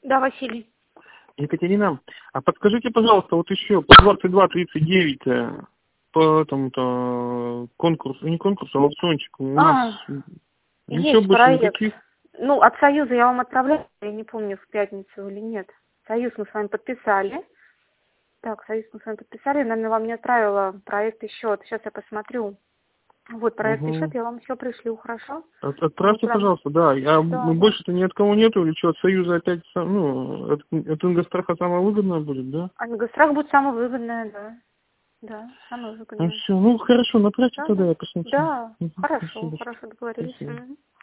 Да, Василий. Екатерина, а подскажите, пожалуйста, вот еще по 22.39 по этому-то конкурсу, не конкурсу, а аукциончику у нас ничего Есть больше проект. никаких. Ну, от Союза я вам отправляю, я не помню, в пятницу или нет. Союз мы с вами подписали. Так, Союз мы с вами подписали, наверное, вам не отправила проект и счет. Сейчас я посмотрю. Вот, проект и счет Угу. я вам еще пришлю, хорошо? Отправьте, пожалуйста, да. Да. Больше-то ни от кого нету, или что, от Союза опять, ну, от Ингостраха самое выгодное будет, да? А Ингосстрах будет самое выгодное, да. Да, самое Ну выгодное. все, ну хорошо, направьте Да, тогда, да. я посмотрю. Да, хорошо, Спасибо. хорошо, договорились. Спасибо. Мгм.